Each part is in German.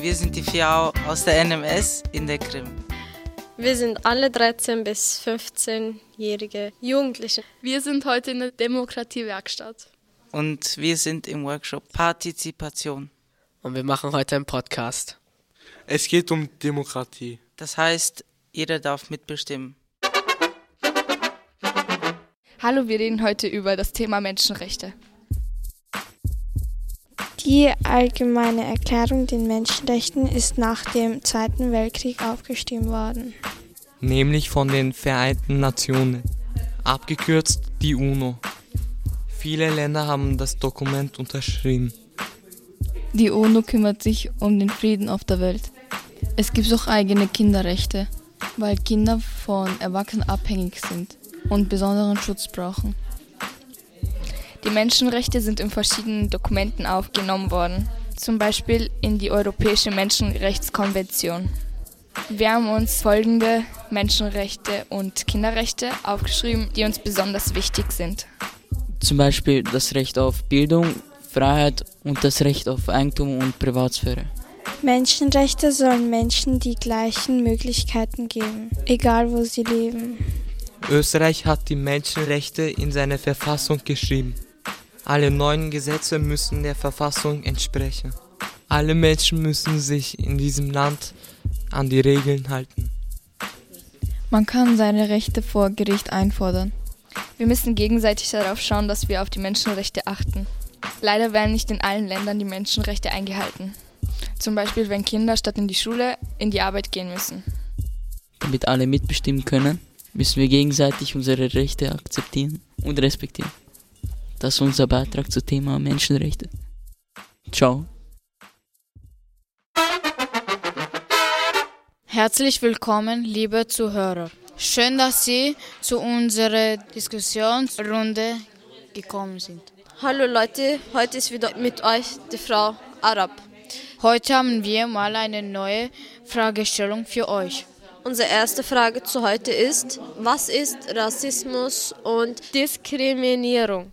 Wir sind die 4 aus der NMS in der Krim. Wir sind alle 13- bis 15-jährige Jugendliche. Wir sind heute in der Demokratiewerkstatt. Und wir sind im Workshop Partizipation. Und wir machen heute einen Podcast. Es geht um Demokratie. Das heißt, jeder darf mitbestimmen. Hallo, wir reden heute über das Thema Menschenrechte. Die Allgemeine Erklärung den Menschenrechten ist nach dem Zweiten Weltkrieg aufgeschrieben worden. Nämlich von den Vereinten Nationen, abgekürzt die UNO. Viele Länder haben das Dokument unterschrieben. Die UNO kümmert sich um den Frieden auf der Welt. Es gibt auch eigene Kinderrechte, weil Kinder von Erwachsenen abhängig sind und besonderen Schutz brauchen. Die Menschenrechte sind in verschiedenen Dokumenten aufgenommen worden, zum Beispiel in die Europäische Menschenrechtskonvention. Wir haben uns folgende Menschenrechte und Kinderrechte aufgeschrieben, die uns besonders wichtig sind. Zum Beispiel das Recht auf Bildung, Freiheit und das Recht auf Eigentum und Privatsphäre. Menschenrechte sollen Menschen die gleichen Möglichkeiten geben, egal wo sie leben. Österreich hat die Menschenrechte in seine Verfassung geschrieben. Alle neuen Gesetze müssen der Verfassung entsprechen. Alle Menschen müssen sich in diesem Land an die Regeln halten. Man kann seine Rechte vor Gericht einfordern. Wir müssen gegenseitig darauf schauen, dass wir auf die Menschenrechte achten. Leider werden nicht in allen Ländern die Menschenrechte eingehalten. Zum Beispiel, wenn Kinder statt in die Schule in die Arbeit gehen müssen. Damit alle mitbestimmen können, müssen wir gegenseitig unsere Rechte akzeptieren und respektieren. Das ist unser Beitrag zum Thema Menschenrechte. Ciao. Herzlich willkommen, liebe Zuhörer. Schön, dass Sie zu unserer Diskussionsrunde gekommen sind. Hallo Leute, heute ist wieder mit euch die Frau Arab. Heute haben wir mal eine neue Fragestellung für euch. Unsere erste Frage zu heute ist, was ist Rassismus und Diskriminierung?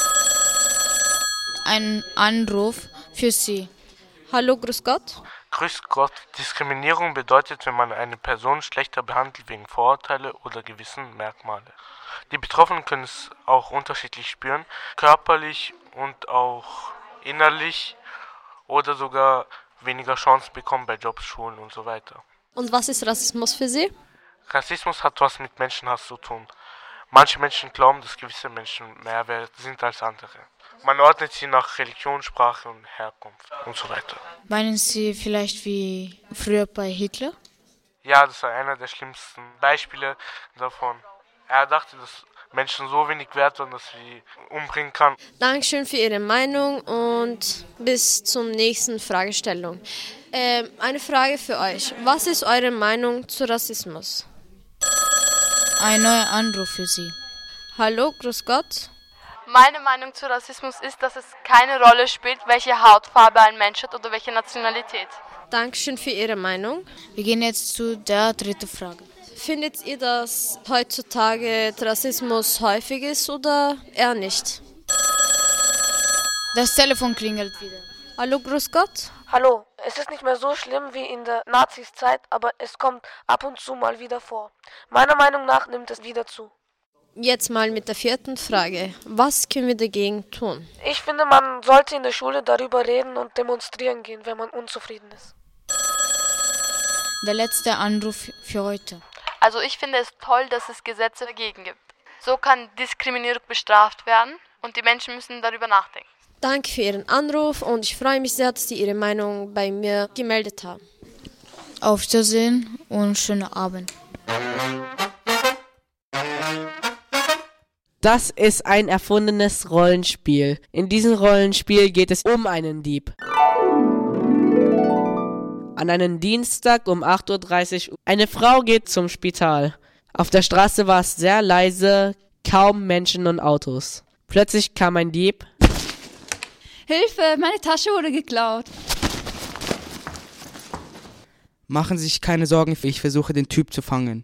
Ein Anruf für Sie. Hallo, grüß Gott. Grüß Gott. Diskriminierung bedeutet, wenn man eine Person schlechter behandelt wegen Vorurteile oder gewissen Merkmale. Die Betroffenen können es auch unterschiedlich spüren, körperlich und auch innerlich oder sogar weniger Chancen bekommen bei Jobs, Schulen und so weiter. Und was ist Rassismus für Sie? Rassismus hat was mit Menschenhass zu tun. Manche Menschen glauben, dass gewisse Menschen mehr wert sind als andere. Man ordnet sie nach Religion, Sprache und Herkunft und so weiter. Meinen Sie vielleicht wie früher bei Hitler? Ja, das war einer der schlimmsten Beispiele davon. Er dachte, dass Menschen so wenig wert waren, dass sie umbringen kann. Dankeschön für Ihre Meinung und bis zum nächsten Fragestellung. Eine Frage für euch. Was ist eure Meinung zu Rassismus? Ein neuer Anruf für Sie. Hallo, grüß Gott. Meine Meinung zu Rassismus ist, dass es keine Rolle spielt, welche Hautfarbe ein Mensch hat oder welche Nationalität. Dankeschön für Ihre Meinung. Wir gehen jetzt zu der dritten Frage. Findet ihr, dass heutzutage Rassismus häufig ist oder eher nicht? Das Telefon klingelt wieder. Hallo, grüß Gott. Hallo, es ist nicht mehr so schlimm wie in der Nazis-Zeit, aber es kommt ab und zu mal wieder vor. Meiner Meinung nach nimmt es wieder zu. Jetzt mal mit der vierten Frage. Was können wir dagegen tun? Ich finde, man sollte in der Schule darüber reden und demonstrieren gehen, wenn man unzufrieden ist. Der letzte Anruf für heute. Also ich finde es toll, dass es Gesetze dagegen gibt. So kann Diskriminierung bestraft werden und die Menschen müssen darüber nachdenken. Danke für Ihren Anruf und ich freue mich sehr, dass Sie Ihre Meinung bei mir gemeldet haben. Auf Wiedersehen und schönen Abend. Das ist ein erfundenes Rollenspiel. In diesem Rollenspiel geht es um einen Dieb. An einem Dienstag um 8:30 Uhr. Eine Frau geht zum Spital. Auf der Straße war es sehr leise, kaum Menschen und Autos. Plötzlich kam ein Dieb. Hilfe, meine Tasche wurde geklaut. Machen Sie sich keine Sorgen, ich versuche den Typ zu fangen.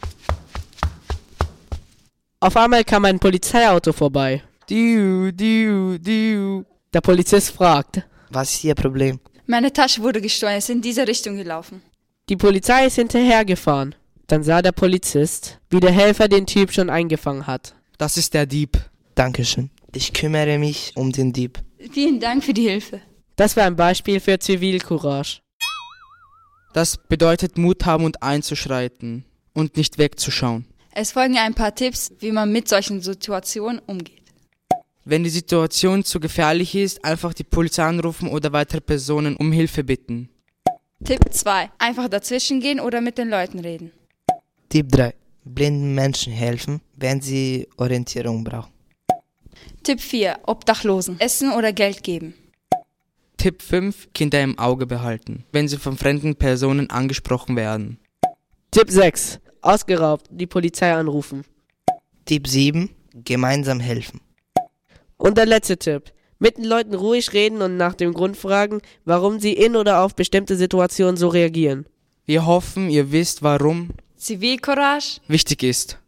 Auf einmal kam ein Polizeiauto vorbei. Der Polizist fragt: Was ist Ihr Problem? Meine Tasche wurde gestohlen, ist in diese Richtung gelaufen. Die Polizei ist hinterhergefahren. Dann sah der Polizist, wie der Helfer den Typ schon eingefangen hat. Das ist der Dieb. Dankeschön. Ich kümmere mich um den Dieb. Vielen Dank für die Hilfe. Das war ein Beispiel für Zivilcourage. Das bedeutet Mut haben und einzuschreiten und nicht wegzuschauen. Es folgen ein paar Tipps, wie man mit solchen Situationen umgeht. Wenn die Situation zu gefährlich ist, einfach die Polizei anrufen oder weitere Personen um Hilfe bitten. Tipp 2. Einfach dazwischen gehen oder mit den Leuten reden. Tipp 3. Blinden Menschen helfen, wenn sie Orientierung brauchen. Tipp 4. Obdachlosen Essen oder Geld geben. Tipp 5. Kinder im Auge behalten, wenn sie von fremden Personen angesprochen werden. Tipp 6. Ausgeraubt, die Polizei anrufen. Tipp 7. Gemeinsam helfen. Und der letzte Tipp. Mit den Leuten ruhig reden und nach dem Grund fragen, warum sie in oder auf bestimmte Situationen so reagieren. Wir hoffen, ihr wisst, warum Zivilcourage wichtig ist.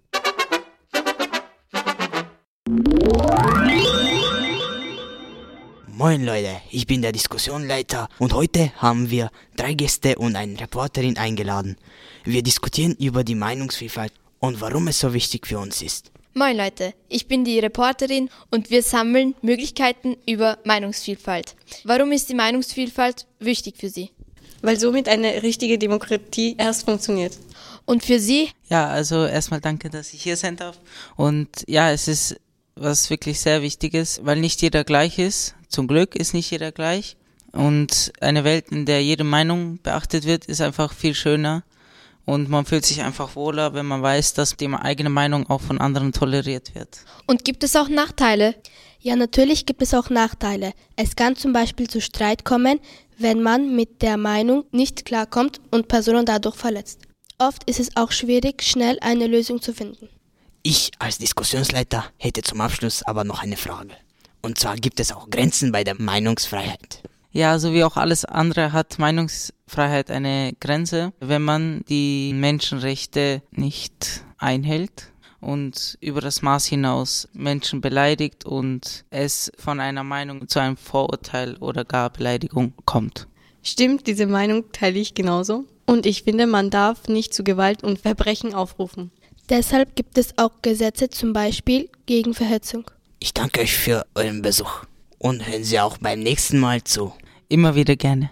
Moin Leute, ich bin der Diskussionleiter und heute haben wir 3 Gäste und eine Reporterin eingeladen. Wir diskutieren über die Meinungsvielfalt und warum es so wichtig für uns ist. Moin Leute, ich bin die Reporterin und wir sammeln Möglichkeiten über Meinungsvielfalt. Warum ist die Meinungsvielfalt wichtig für Sie? Weil somit eine richtige Demokratie erst funktioniert. Und für Sie? Ja, also erstmal danke, dass ich hier sein darf. Und ja, es ist was wirklich sehr Wichtiges, weil nicht jeder gleich ist. Zum Glück ist nicht jeder gleich. Und eine Welt, in der jede Meinung beachtet wird, ist einfach viel schöner. Und man fühlt sich einfach wohler, wenn man weiß, dass die eigene Meinung auch von anderen toleriert wird. Und gibt es auch Nachteile? Ja, natürlich gibt es auch Nachteile. Es kann zum Beispiel zu Streit kommen, wenn man mit der Meinung nicht klarkommt und Personen dadurch verletzt. Oft ist es auch schwierig, schnell eine Lösung zu finden. Ich als Diskussionsleiter hätte zum Abschluss aber noch eine Frage. Und zwar gibt es auch Grenzen bei der Meinungsfreiheit. Ja, so wie auch alles andere hat Meinungsfreiheit eine Grenze, wenn man die Menschenrechte nicht einhält und über das Maß hinaus Menschen beleidigt und es von einer Meinung zu einem Vorurteil oder gar Beleidigung kommt. Stimmt, diese Meinung teile ich genauso. Und ich finde, man darf nicht zu Gewalt und Verbrechen aufrufen. Deshalb gibt es auch Gesetze, zum Beispiel gegen Verhetzung. Ich danke euch für euren Besuch und hören Sie auch beim nächsten Mal zu. Immer wieder gerne.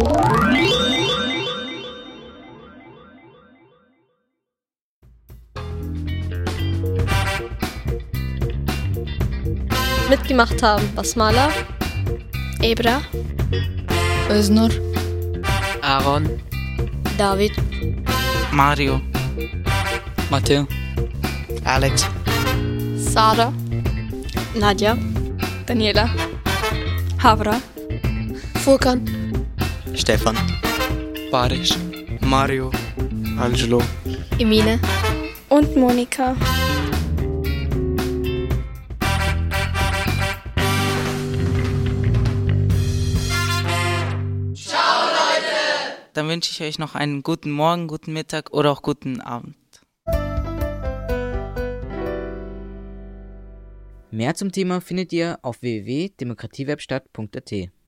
Mitgemacht haben Basmala, Ebra, Öznur, Aaron, David, Mario, Matteo, Alex, Sarah, Nadja, Daniela, Havra, Furkan, Stefan, Barisch, Mario, Angelo, Emine und Monika. Dann wünsche ich euch noch einen guten Morgen, guten Mittag oder auch guten Abend. Mehr zum Thema findet ihr auf www.demokratiewebstadt.at.